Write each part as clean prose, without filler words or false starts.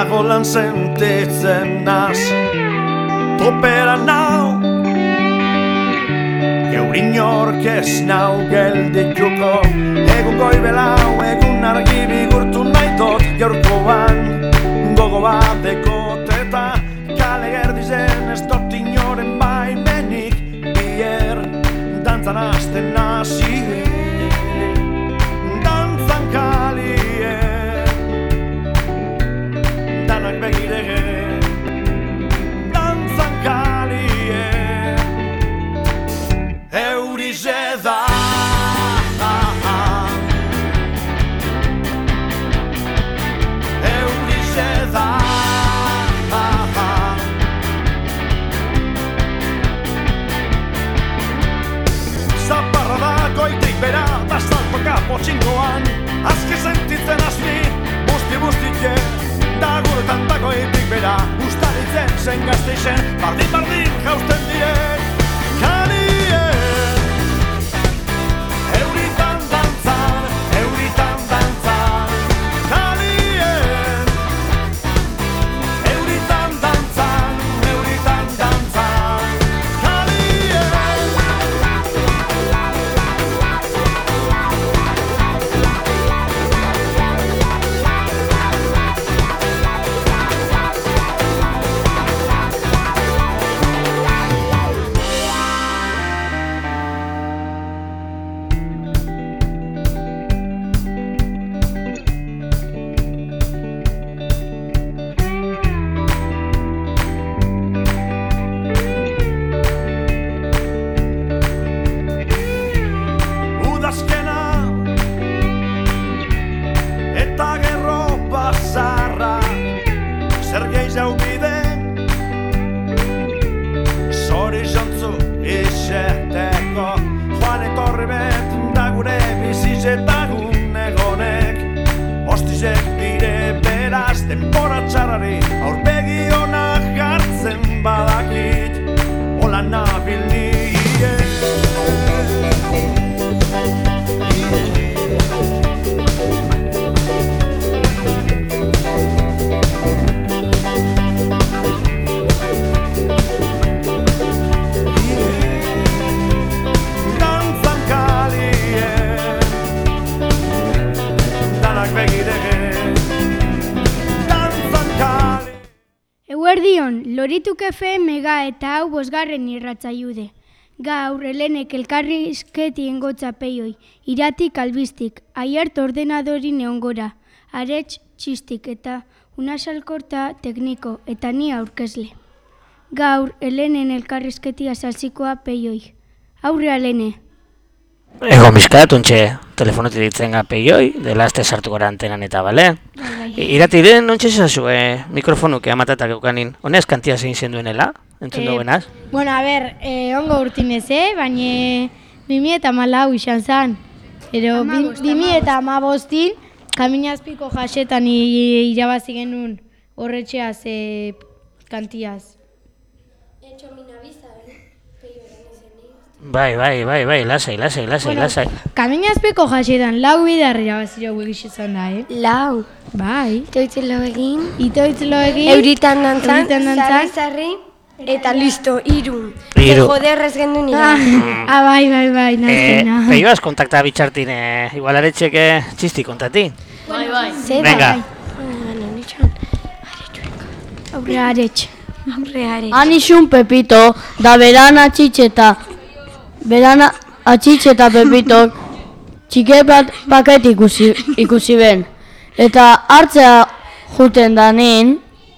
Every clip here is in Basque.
Margolan sentitzen naz Topera nau Geurin orkez nau geldituko Egun goibelau, egun argi bigurtu nahi dut Gaurkoan gogo bateko eta kale gerdizen ez dut inoren baimenik Bier dantzan hasten nazi Dantzan kalien Danak begirege Dantzan kalien Eurize da Eurize da Zaparra da goitik bera da saltoka potxingoan Azke sentitzen asni busti-bustike Da guretan da goitik bera Ustaritzen zen gazteixen Bardin jausten diren Kalien Euritan dantzan Kalien Euritan dantzan Denbora txarrari aurpegi onak hartzen badakit Ola nabil nire Dantzan kalien Danak begirege Eguerdion, Lorituk FM ga eta hau 5. irratzaiude. Gaur, Helenek elkarrizketien gotza peioi, iratik albistik, aiart ordenadori neongora, arets txistik eta unasalkorta tekniko eta ni aurkezle. Gaur, Helenen elkarrizketia salsikoa peioi. Aurre, Helene. Ego miskat, untxe telefonotik ditzen peioi, dela azte sartu gara antenan eta, bale? Irati den, ontxe zazue mikrofonuke amatatak eukanin, honez kantia zein zen duenela, entzun duenaz? Bueno, a ber, ongo urtinez, baina 2014 izan zan. Ero, 2015 Kaminazpiko jasetan irabazi genuen horretxeaz kantiaz. Bai, lasai. Kaminazpiko jasetan, 4 bidar irabazira huegiz izan da, 4. Bai. Itoitzelo egin. Euritan dantzan. Sarri. Eta listo, 3. Joderrez gendun ira. Bai, nazena. Peioaz kontakta bitxartin, igual aretxeke txisti kontati. Bai. Venga. Aurre aretx. Anixun Pepito, da beran atxitxeta Pepitok txike paket ikusi ben. Eta hartzea juten danin,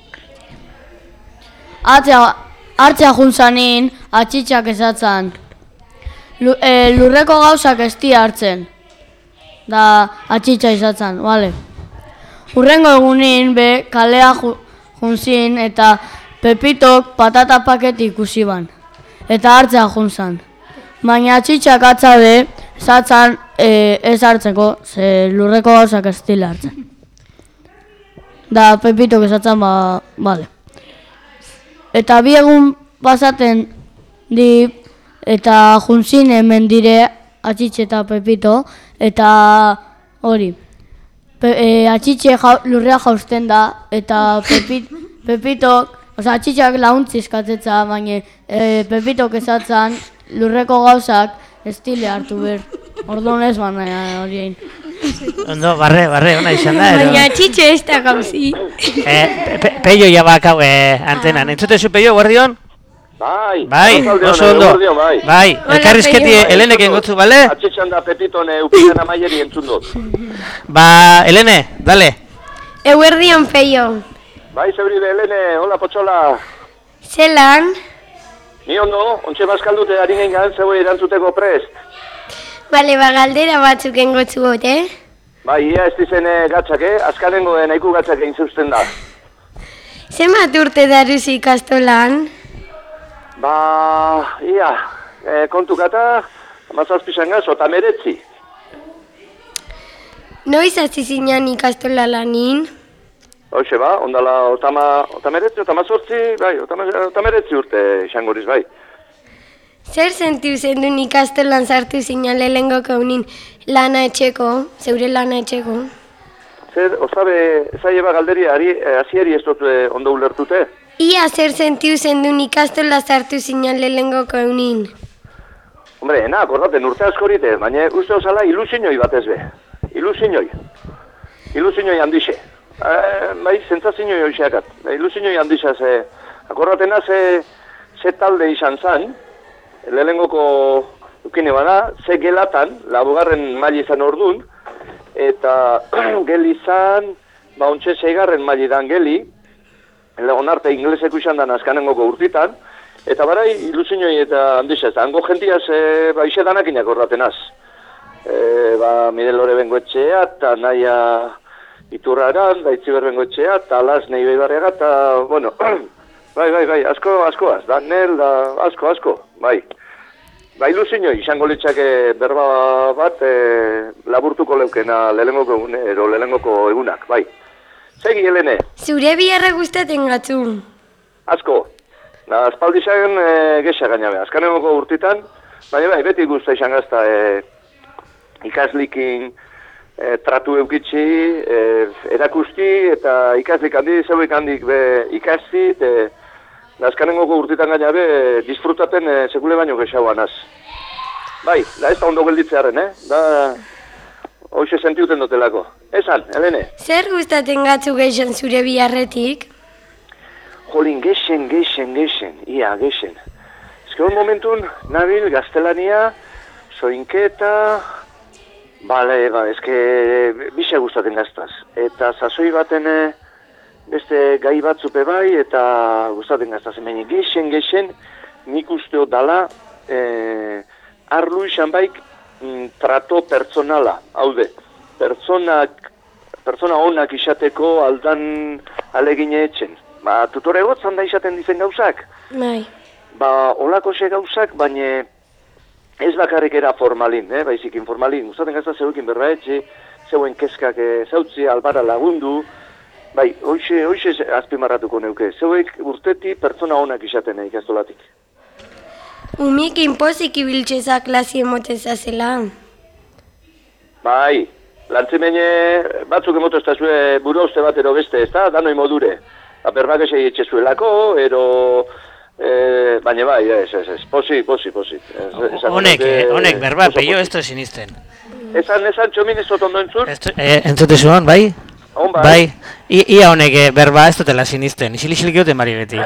hartzea juntzanin atxitxak esatzen. Lurreko gauzak esti hartzen, da atxitxa izatzen, bale. Hurrengo egunin be kalea juntzin eta Pepitok patata paket ikusi ban. Eta hartzea juntzan. Baina atxitxak atzabe, zatzan ez hartzeko, ze lurreko gauzak ez dila hartzen. Da Pepitok esatzen, bale. Eta 2 egun pasaten di, eta juntzin hemen dire atxitxe eta Pepito, eta hori. atxitxe lurrea jausten da, eta Pepitok, oza, atxitxak launtzi eskatetza, baina Pepitok esatzen lurreko gauzak estile hartu ber. Orduan ez baina horien. Ondo, barre, ona izan da, ero? Baina atxitxe ez da gauzi. Peio jabak hau antenan. Entzutezu Peio, guardion? Bai, oso ondo. Bai, elkarrizketi Helenek engotzu, bale? Atxetxan da Pepiton upizen amaieri entzun dut. Ba, Helene, dale. Eguerdion Peio. Bai, zebride, Helene, hola potxola. Zelan? Ni ondo, ontxe bazkaldute ari gengan zeue erantzuteko prest. Bale, galdera batzuk engotzu got, Bai, ia ez dizen gatzak, azkanengo nahiko gatzak egin zeusten da. Zenbat urte daruzi ikastolan? Ba, ia, kontukata, mazazpizan gazo, eta meretzi. Noiz hasi zinan ikastola lanin? Hoxe ba, ondala, otameretzi, bai, otameretzi urte xangoriz, bai. Zer zentiu zendun ikastolan sartu zinan lehengo kaunin lana etxeko, zeure lana etxeko? Zer, osabe, zaieba galderi, hasieri ez dut ondo ulertute? Ia zer zentiu zendun ikastola sartu zinan lehengo kaunin? Hombre, akordaten urte askorite, baina uste osala ilusinoi batez be. Ilusinoi handixe. Bai, zentzazinoi hoxeakat. Ilusinoi handixa, akordatena ze talde izan zan, lehenengoko ukine bada, ze gelatan, labugarren maili izan ordun, eta geli izan, ontxe 6. maili dan geli, onarte ingleseko izan dan azkanengoko urtitan, eta barai ilusinoi eta handixez, hango jentiaz ixe danakinak ordatenaz. Mire Lore bengoetxea, eta naia Iturraran, da Itziber bengoetxea, eta Las Nei Beibarriaga, eta, bueno, bai, askoaz, Daniel, asko, bai. Ba, ilusinoi, izango litzake berba bat laburtuko leukena lehenengoko egunak, bai. Segi, Helene. Zure biharra gustaten gatzu. Asko. Aspaldi izan gexa gainabe. Azkanengoko urtitan, baina bai, beti guzta izan gazta ikaslikin tratu eukitzi, erakusti eta ikaslik handi, zeuik handik ikasti, azkanengoko urtitan gainabe disfrutaten sekule baino gexauan az. Bai, da ez da ondo gelditzearen, da hoxe sentiuten dutelako. Esan, Helene? Zer gustaten gatzu geixen zure biharretik? Jolin, gexen, ia, gexen. Ezke hon momentun, nabil, gaztelania, soinketa, bale, ezke bisa gustaten gaztaz. Eta sasoi baten beste gai batzupe bai, eta gustaten gaztaz. Hemen, gexen, nik usteo dala, arlu izan baik, trato pertsonala, haude. Pertsona honak izateko aldan alegine etxen. Tutore gotzan da izaten dizen gauzak. Bai. Olako xe gauzak, baina ez bakarrik era formalin, baizik informalin. Gustaten gazta zeuekin berbaetxe, zeuen keskak zautzi, albara lagundu. Bai, hoxe azpimarratuko neuke. Zeuek urteti pertsona honak izaten ikastolatik. Umik inpozik ibiltxeza klasi emotezazela. Bai, lantzimene batzuk emotezazue buru uste bat ero beste, ez da? Danoi modure. Berbak esei etxezuelako, baina bai, ez, posi. Honek, berba, Peio, ez da sinisten. Esan, txomin ez dut ondo entzun? Entzute zuen, bai? On, bai. Bai, ia honek berba ez dutela sinisten, isilik joten bari beti.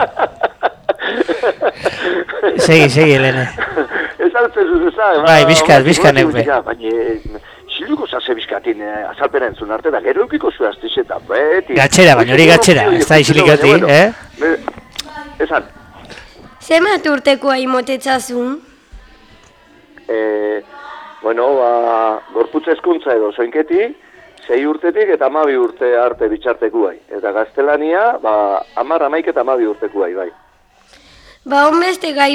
Segi, Helene. Esan zezuzuzan. Bai, bizka neupe. Baina, siluko zaze bizkatin azalpera entzun arte, da gero eukiko zuaztizeta, beti. Gatxera, baina hori gatxera, ez da isilikoti, Esan. Zemat urtekoa imotetzazun? Gorputz hezkuntza edo zoinketi, 6 urtetik eta 12 urte arte bitxartekuai. Eta gaztelania, 10 eta 12 urtekuai, bai. Honbeste gai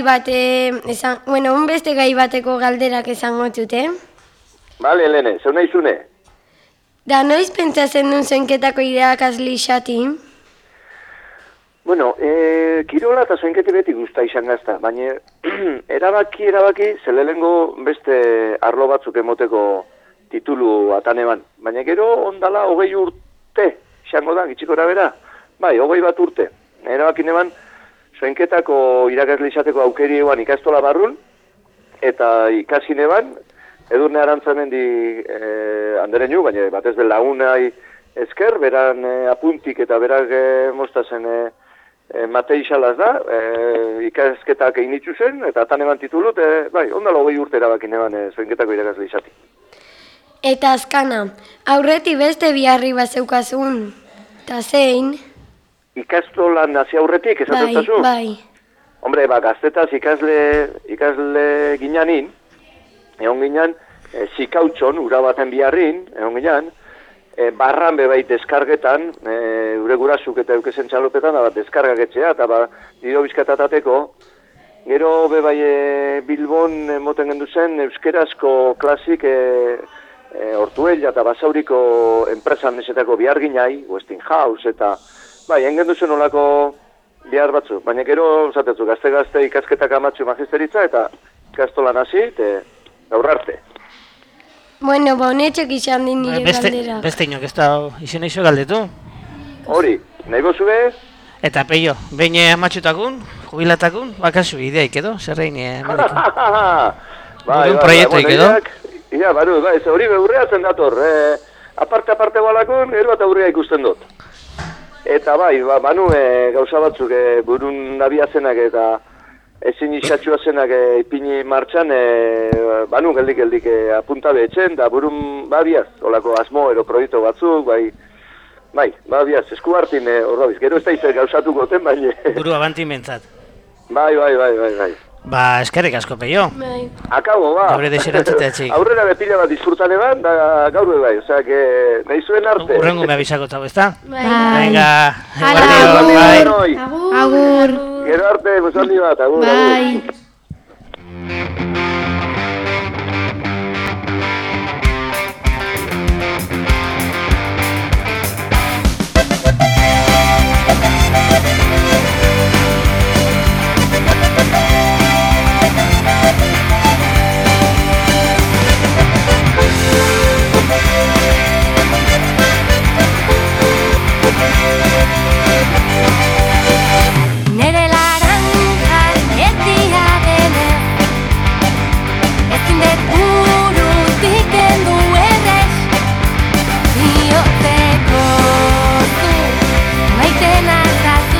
bateko galderak esango zute. Bale, Helene, zeu nahi zune? Da noiz pentsatzen duen zoinketako ideak azli xati? Bueno, kirola eta zoinketi beti guzta izan gazta, baina erabaki, zelelengo beste arlo batzuk emoteko titulu atan eban. Baina gero ondala 20 urte, izango da, gitxikora bera. Bai, 21 urte. Erabakin eban, soinketako irakasle izateko aukeri eban ikastola barrun, eta ikasin eban, Edurne Arantzamendi andereinu, baina batez be lagunai esker, beran apuntik eta berak mostazen Matei Xalaz da, ikasketak egin ditu zen, eta atan eban titulut, bai, ondala 20 urte erabakin eban soinketako irakasle izati. Eta azkana, aurreti beste biharri bat zeukazun, eta zein? Ikastolan hasi aurretik, esatutazu? Bai. Hombre, gaztetaz ikasle ginanin, egon ginen, zikautxon, ura baten biharrin, egon ginen, barran bebait deskargetan, ure gurasuk eta eukesen txalopetan, da bat deskargagetzea, eta dido bizkatatateko, gero bebai Bilbon moten gendu zen, euskerazko klasik Ortuella eta Basauriko enpresan nesetako bihar ginai, Westinghouse, eta bai, engendu zen olako bihar batzu, baina gero, zatetzu, gazte ikasketak amatzu magisteritza, eta ikastolan hasi, gaur arte. Bueno, honetxok izan din nire galdera. Beste inok ez da izan iso galdetu. Hori, nahi bozu bez? Eta peio, behin amatxutakun, jubilatakun, bakazu ideaik edo, zerrein emadikun. Burun proiektuik edo? Ia, baru, ez hori beurreatzen dator. Aparte balakun, ero eta aurrea ikusten dut. Eta bai, banu gauza batzuk burun nabiazenak eta ezin isatxua zenak ipini martxan, banu geldik apunta behetzen, da burun babiaz, olako asmo ero proiektu batzuk, bai, babiaz, esku hartin horrobiz, gero ez da izan gauzatuko ten, baina... Buru abantin bentzat. Bai. Ba, eskerrik asko peio. Bai. Akabo, ba. Gaur desiratzeta etxik. Aurrera bepila bat disfrutan eban, da gaur bai, osea, nahi zuen arte. Urrengo me abisako tau, ezta? Bai. Venga, Bai. Agur. Gero arte, musandi bat, agur. Bai. Nere laranja etia denez, ezin dut burutik kendu erdez, bihotzeko zu, maiten aldazu,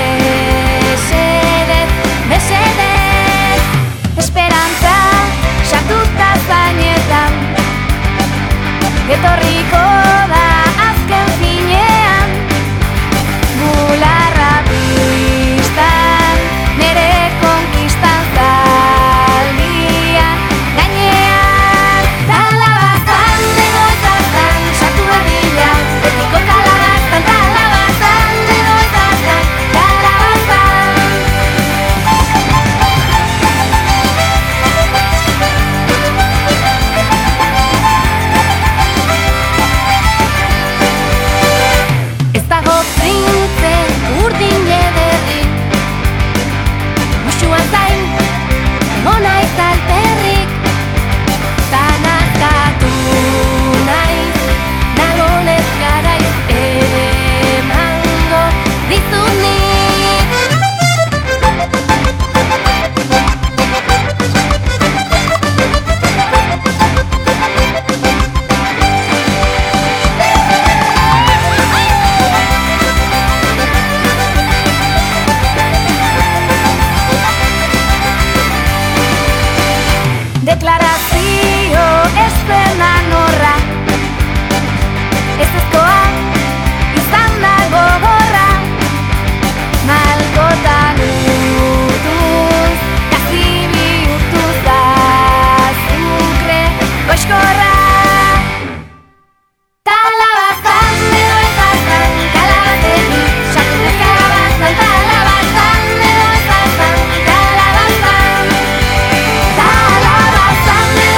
mesedez, esperantza sartuta zainetan, etorriko da azken finean, bularra pistan, nere konkistan zaldian, gainean, talabazan, egoitazan, sartu dadila, betiko kalabazan, talabazan, egoitazan, kalabazan. Ez dago printze urdin ederrik, musuan zain, egona izalterrik, zanazkatu naiz, nagonez garaiz emango dizut nik. Deklarazio espena norra, ezezkoa izan da gogorra, malkotan utuz, kasi bihurtuz azukre goizkorra. Talabazan edo ezazan, kalabazegi, sartu deskarabazan, talabazan edo ezazan, kalabazan. Talabazan edo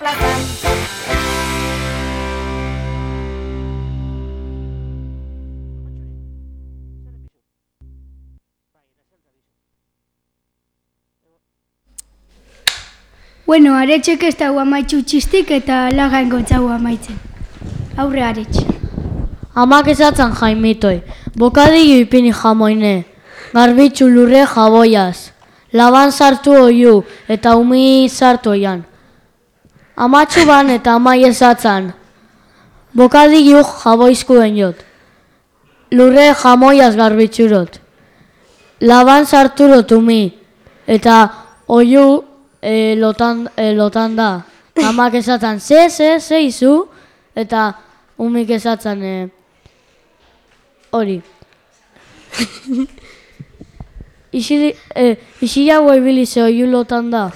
plazan. Bueno, aretxek ez dago amaitxu txistik eta lagan gotzau amaitzen. Aurre aretx. Amak esatzen Jaimitoi, bokadillo ipini jamoine, garbitzu lurre jaboiaz, laban sartu oiu eta umi sartu oian. Amatxu ban eta amai esatzen, bokadillo jaboizkuen jot, lurre jamoiaz garbitzurot, laban sarturot umi eta oiu lotan da. Amak esatzen, ze izu, eta umik esatzen, hori. Isi jau ebilize oiu lotan da.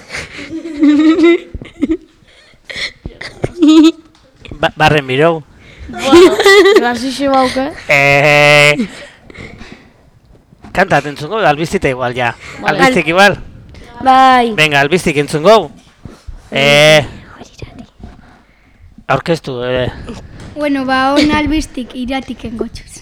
Barren birou. Grasixi bauke. Kanta atentzungo, albiztita igual ja. Vale. Albiztik igual. Bai. Venga, albiztik entzungo. Aurkeztu, Bueno, on albistik iratik engotxuz.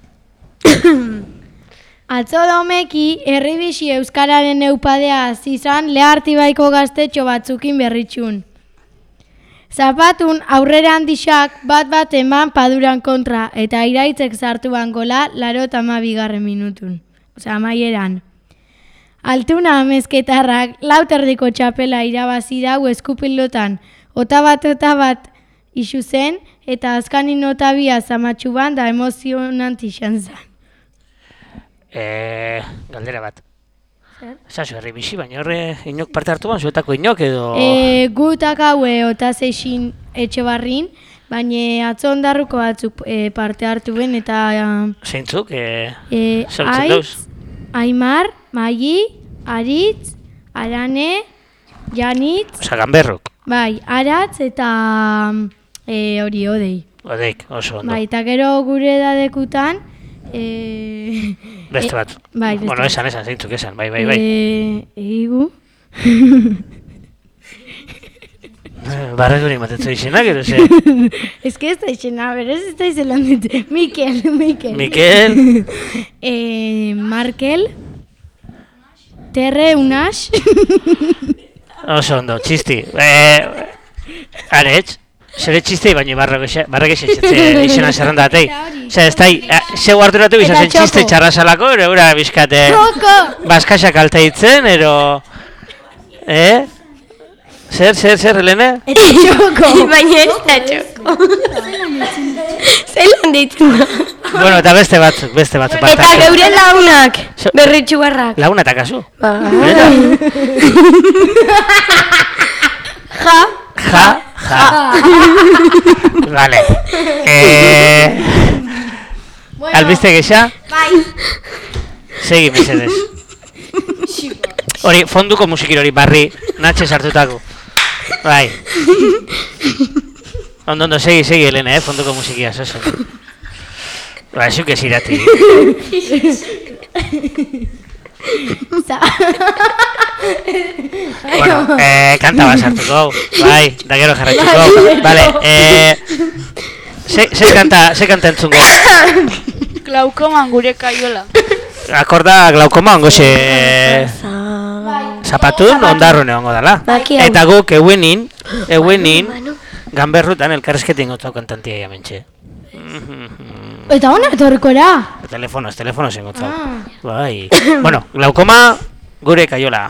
Atzo daumeki, herribixi euskararen eupadea azizan Lehartibaiko gaztetxo batzukin berritxun. Zapatun aurrera handixak bat eman paduran kontra eta iraitzek sartu bangola 82. minutun. Osea, amaieran. Altuna amezketarrak lauterdiko txapela irabazi dau eskupilotan, ota bat isu zen eta azkanin nota bia zamatxu ban da emozionant izan zen. Galdera bat. Esazu, herri bixi, baina horre inok parte hartu ban, zuetako inok edo... Gutak haue ota zeixin etxe barrin, baina atzo ondarruko batzuk parte hartu ben eta... Zeintzuk, zautzen dauz? Aimar, Magi, Aritz, Arane, Janitz... Osa, ganberrok. Bai, Aratz eta hori odei. Odeik, oso ondo. Bai, eta gero gure edadekutan... Beste bat. Bai, beste bueno, bat. esan, zeintzuk esan, bai. Eigu... Barreguri matetzu izena, gero ze? Ez que ez da izena, berez ez da izelan dute. Mikel. Mikel? Markel. Terre Unax. Oso ondo, txisti. Aretz, zere txistei baina barregexe izena zerrenda atei. Zer, ez da, zeu arduratu bizazen txiste txarrasalako, ero eura bizkate... Baskaxak alteitzen, ero... Zer, Helene? Eta txoko. Baina ez da txoko. Zelan ditzen da. Bueno, eta beste batzuk Eta geure launak, berritxu barrak. Launa eta kasu? Ja. Vale. Albiste gexa? Bai. Segi, mesedez. Hori, fonduko musikir hori barri, natxe sartutako. Bai. Ondo, segi, Helena, fonduko musikia, zozo. Ba, zuk ez irati. Bueno, kanta bat sartuko, bai, da gero jarraituko. Vale, ze kanta entzungo? Glaukoman gure kaiola. Akorda glaukoma ongo ze... Zapatun ondarrun egongo dala. Eta guk euenin, ganberrutan elkarrezketin gotzau kantantia jamentxe. Eta hona etorrikora? Telefonoz engotzau. Bai. Bueno, glaukoma gure kaiola.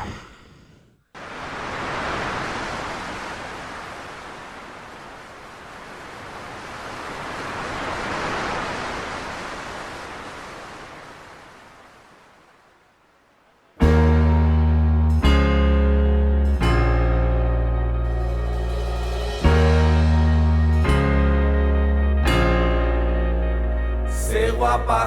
Guapa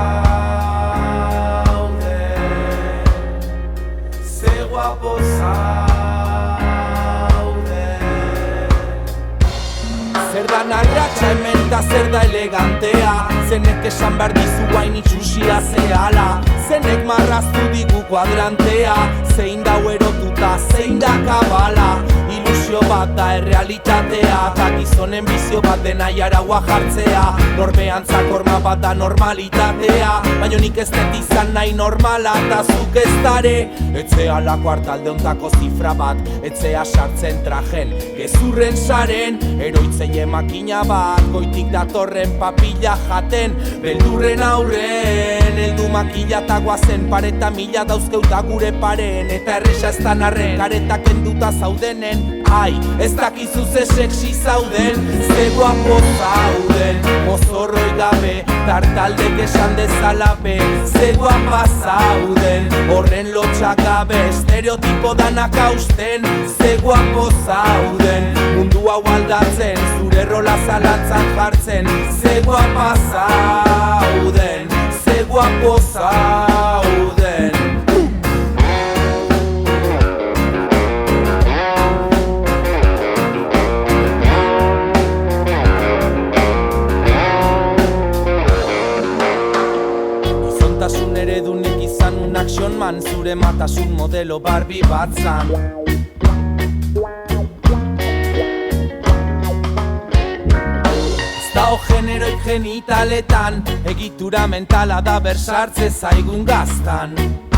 zer da narratxa hemen da zer da elegantea, zenek esan behar dizu hain itxusia zehala, zenek marraztu digu kuadrantea, zein dau erotuta, zein da kabala. Ilusio bat da errealitatea, eta gizonen bizio bat dena jaraua jartzea. Norbeantzak horma bat da normalitatea, baina nik ez dut izan nahi normala, eta zuk ez dare. Etzea lako hartalde ontako zifra bat, etzea sartzen trajen, gezurren saren. Eroitzeie makina bat, goitik datorren papilla jaten, beldurren aurren. Eldu makila eta guazen, pareta mila dauzkeuta gure paren, eta erresa ez dan arren, karetak enduta zaudenen. Ai, ez dakizu ze sexy zauden, ze guapo zauden, mozorroi gabe, tartaldek esan dezalabe. Ze guapa zauden, horren lotxak gabe, estereotipo danak hausten. Ze guapo zauden, mundu hau aldatzen, zure rola zalantzan jartzen. Ze guapa zauden, ze guapo zauden. Gizontasun eredunek izan un action man, zure matasun modelo Barbie bat zan. Dao generoik genitaletan, egitura mentala da bersartze zaigun gaztan.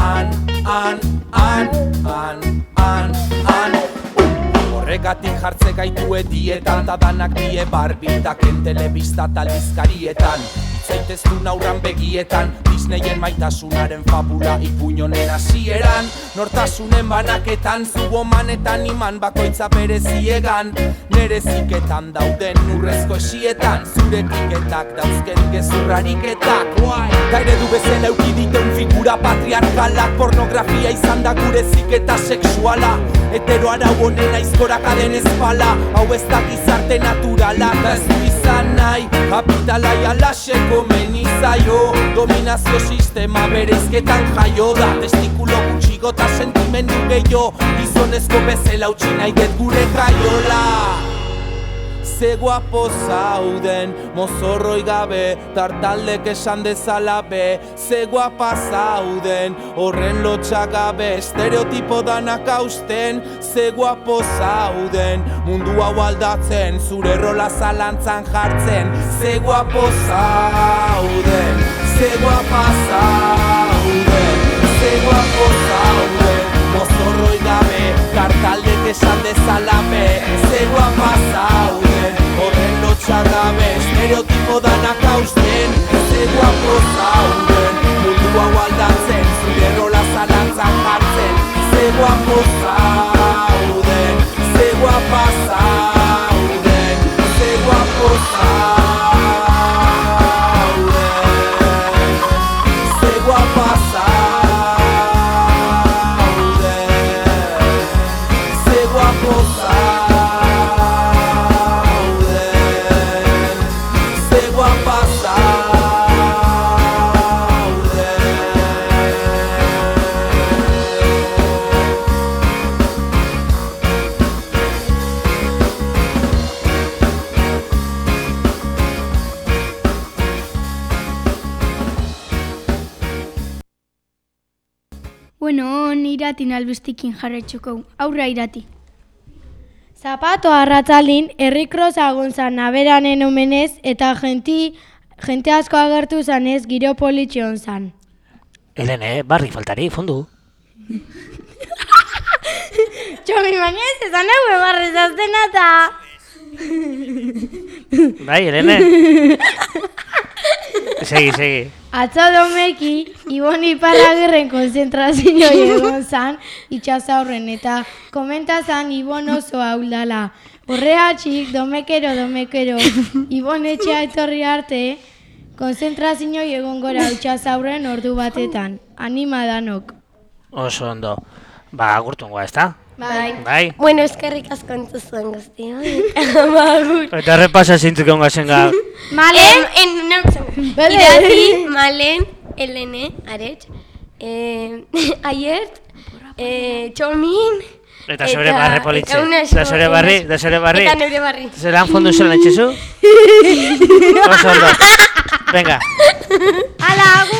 Horregatik jartze gaitue dietan, da danak die barbiltaken telebista talbizkarietan. Zaiteztun aurran begietan, Disneyen maitasunaren fabula ipuñonen hasieran. Nortasunen banaketan, zubomanetan iman bakoitza bere ziegan. Nere ziketan dauden urrezko esietan, zure piketak dauzken gezurrariketak. Ta eredu bezala eukiditeun figura patriarkalak, pornografia izan da gure ziketa sexuala. Hetero arau honen aizkorakaden ezpala, hau ez da gizarte naturala. Ta ez du izan nahi, kapitala jalaseko menizaio. Dominazio sistema bereizketan jaio da, testikulo gutxigo ta sentimendu gehiago. Gizonezko bezala utzi nahi get gure kaiola. Ze guapo zauden, mozorroi gabe, tartaldek esan dezalabe. Ze guapa zauden, horren lotxak gabe, estereotipo danak hausten. Ze guapo zauden, mundu hau aldatzen, zure rola zalantzan jartzen. Ze guapo zauden, ze guapa zauden, ze guapo zauden, mozorroi gabe, tartaldek esan dezalabe. Ze guapa zauden, horren lotxak gabe, estereotipo danak hausten. Ze guapo zauden, mundu hau aldatzen, zure rola zalantzan jartzen. Ze guapo zauden, ze guapa zauden, ze guapo zauden, ze guapa zauden, ze guapo Bueno, iratin albistikin jarretxuko, aurra irati. Zapato arratzaldin, herrikroz agontzan naberanen omenez eta jente asko agertu zanez giro politxion zan. Helene, barri faltari, fondu. Txomi bainez, ezan egue barrezazten eta... Bai, Helene. Segi. Atzo domeki, Ibon Iparragirren konzentrazio egon zan itxasaurren eta komentazan Ibon oso hauldala. Horreatxik, domekero, Ibon etxea etorri arte, konzentrazio egon gora itxasaurren ordu batetan. Anima danok. Oso ondo. Ba, agurtungoa, ez da? Bai. Bueno, eskerrik asko entuzuen guzti. Eta repasa zintzuk egon gazen gaur. Malen? Irati, Malen, Helene, Aretz, Aiert, Txomin... Eta zure barri politxe. Da zure barri. Eta neure barri. Zeran fondu zelan etxezu? Oso ondo. Venga. Ala, agur!